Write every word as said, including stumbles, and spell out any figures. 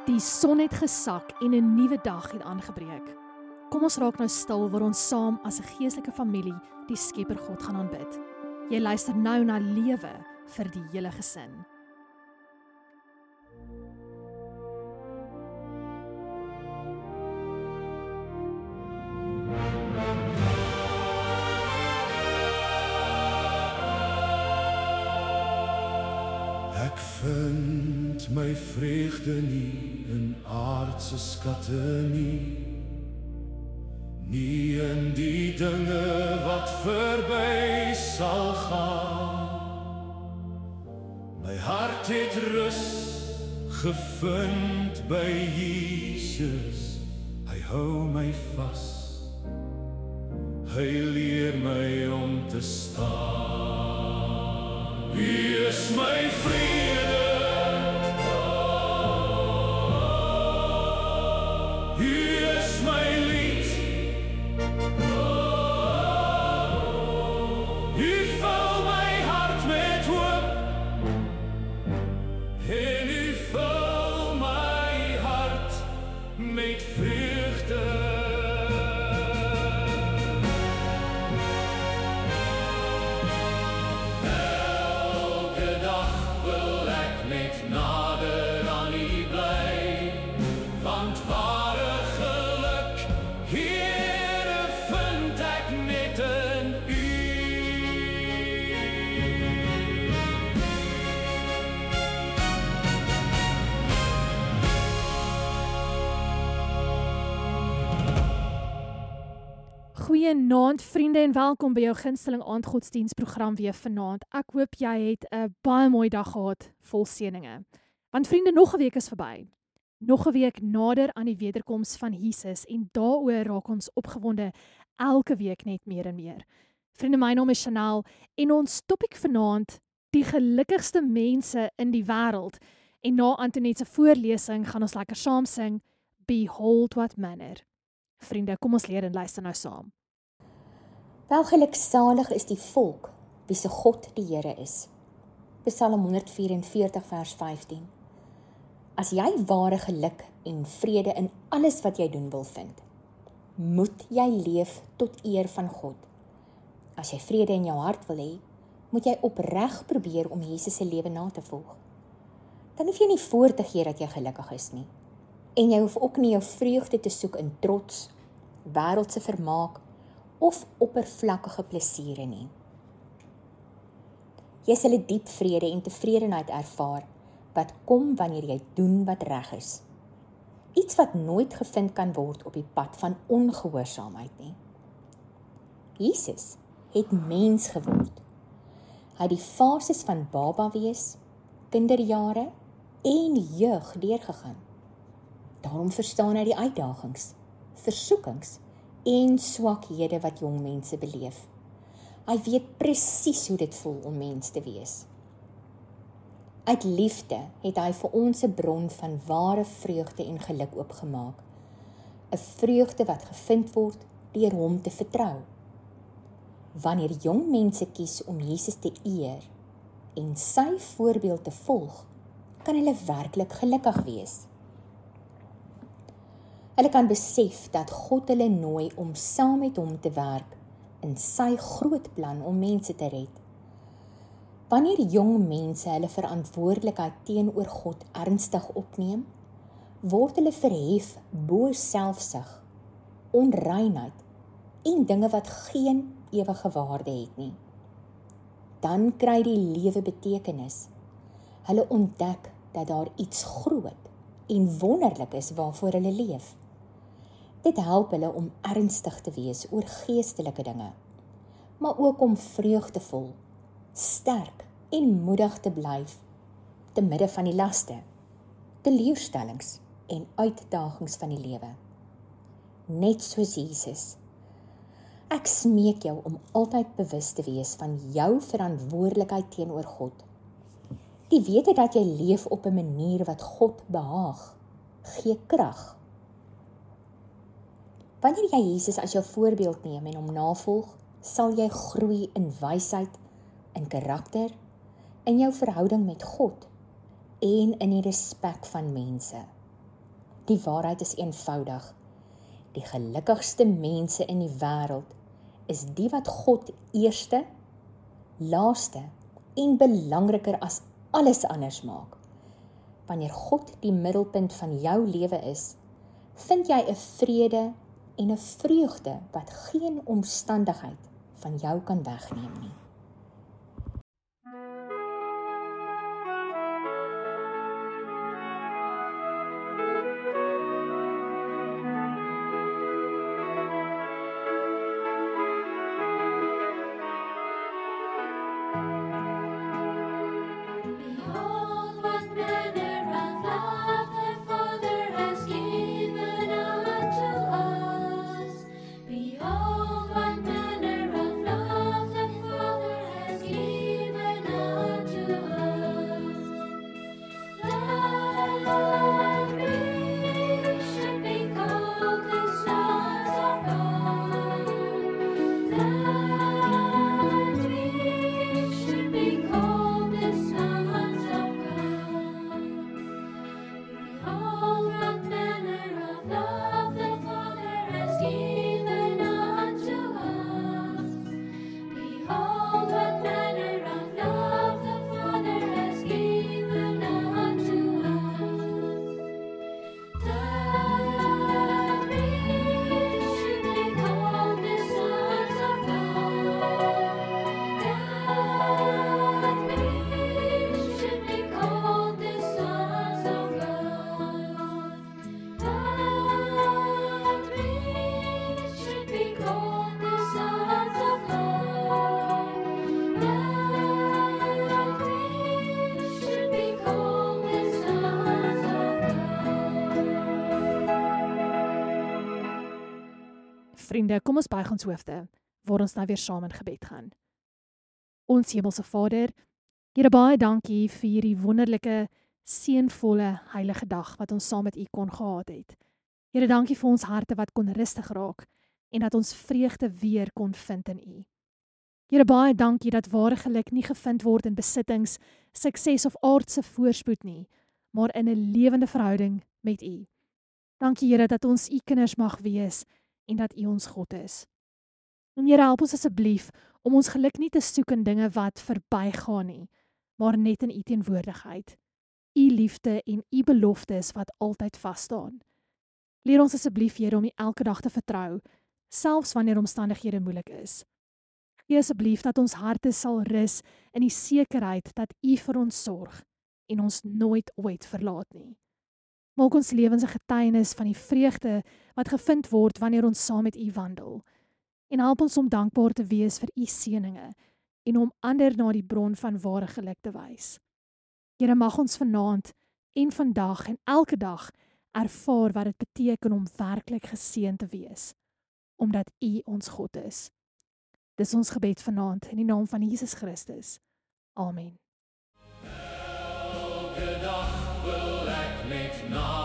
Die son het gesak en 'n nuwe dag het aangebreek. Kom ons raak nou stil waar ons saam as 'n geestelike familie die Skepper God gaan aanbid. Jy luister nou na Lewe vir die hele gesin. Ek vind my vreugde nie in aardse skatte nie, nie in die dinge wat verby sal gaan. My hart het rus gevind by Jesus, hy hou my vas, hy leer my om te staan. Wie is my vrede? Wie is my lied? U vul my hart met hoop en u vul my hart met vreugde. Goeienaand vriende en welkom by jou gunsteling aandgodsdienstprogram weer vanaand. Ek hoop jy het 'n baie mooi dag gehad vol seëninge. Want vriende, nog 'n week is verby. Nog 'n week nader aan die wederkoms van Jesus en daaroor raak ons opgewonde elke week net meer en meer. Vriende, my naam is Chanel en ons topik vanaand die gelukkigste mense in die wêreld. En na Antoinette se voorlesing gaan ons lekker saam sing Behold What Manner. Vriende, kom ons leer en luister nou saam. Wel geluksalig is die volk, wie se God die Here is. Psalm honderd vyf-en-veertig vers vyftien. As jy ware geluk en vrede in alles wat jy doen wil vind, moet jy leef tot eer van God. As jy vrede in jou hart wil hê, moet jy opreg probeer om Jesus se lewe na te volg. Dan hoef jy nie voor te gee dat jy gelukkig is nie. En jy hoef ook nie jou vreugde te soek in trots, wêreldse vermaak of oppervlakkige plesiere nie. Jy sal 'n diep vrede en tevredenheid ervaar wat kom wanneer jy doen wat reg is. Iets wat nooit gevind kan word op die pad van ongehoorsaamheid nie. Jesus het mens geword. Hy het die fases van baba wees, kinderjare en jeug deurgegaan. Daarom verstaan hy die uitdagings, versoekings en swakhede wat jong mense beleef. Hy weet presies hoe dit voel om mens te wees. Uit liefde het hy vir ons 'n bron van ware vreugde en geluk oopgemaak. 'n Vreugde wat gevind word deur hom te vertrou. Wanneer jong mense kies om Jesus te eer en sy voorbeeld te volg, kan hulle werklik gelukkig wees. Hulle kan besef dat God hulle nooi om saam met hom te werk in sy groot plan om mense te red. Wanneer jong mense hulle verantwoordelikheid teenoor God ernstig opneem, word hulle verhef bo selfsug, onreinheid en dinge wat geen ewige waarde het nie. Dan kry die lewe betekenis. Hulle ontdek dat daar iets groot en wonderlik is waarvoor hulle leef. Dit help hulle om ernstig te wees oor geestelike dinge, maar ook om vreugdevol, sterk en moedig te blyf te midde van die laste, teleurstellings en uitdagings van die lewe. Net soos Jesus. Ek smeek jou om altyd bewus te wees van jou verantwoordelikheid teenoor God. Die wete dat jy leef op 'n manier wat God behaag, gee krag. Wanneer jy Jesus as jou voorbeeld neem en hom navolg, sal jy groei in wysheid, in karakter, in jou verhouding met God en in die respek van mense. Die waarheid is eenvoudig. Die gelukkigste mense in die wêreld is die wat God eerste, laaste en belangriker as alles anders maak. Wanneer God die middelpunt van jou lewe is, vind jy 'n vrede en 'n vreugde wat geen omstandigheid van jou kan wegneem nie. Behold, what manner of love the Father has given unto us. Behold, what manner of love the Father has given unto us. That we should be called the sons of God. That we should be called the sons of God. Behold, what manner of love the Father has given unto us. Behold, what manner of love the Father has given unto us. That we should be called the sons of God. That we should be called the sons of God. That we should be called the sons of God. That we should be called the sons of God. Vriende, kom ons buig ons hoofde, waar ons nou weer saam in gebed gaan. Ons hemelse Vader, Here, baie dankie vir hierdie wonderlike, seënvolle, heilige dag wat ons saam met U kon gehad het. Here, dankie vir ons harte wat kon rustig raak en dat ons vreugde weer kon vind in U. Here, baie dankie dat ware geluk nie gevind word in besittings, sukses of aardse voorspoed nie, maar in 'n lewende verhouding met U. Dankie Here dat ons U kinders mag wees en dat U ons God is. En Here, help ons asseblief om ons geluk nie te soek in dinge wat verbygaan nie, maar net in U teenwoordigheid. U liefde en U beloftes wat altyd vas staan. Leer ons asseblief Here om U elke dag te vertrou, selfs wanneer omstandighede moeilik is. Gee asseblief dat ons harte sal rus in die sekerheid dat U vir ons sorg en ons nooit ooit verlaat nie. Maak ons lewens 'n getuienis van die vreugde wat gevind word wanneer ons saam met U wandel. En help ons om dankbaar te wees vir U seëninge en om ander na die bron van ware geluk te wys. Here, mag ons vanaand en vandag en elke dag ervaar wat dit beteken om werklik geseën te wees, omdat U ons God is. Dis ons gebed vanaand in die naam van Jesus Christus. Amen. Elke dag wil ek net na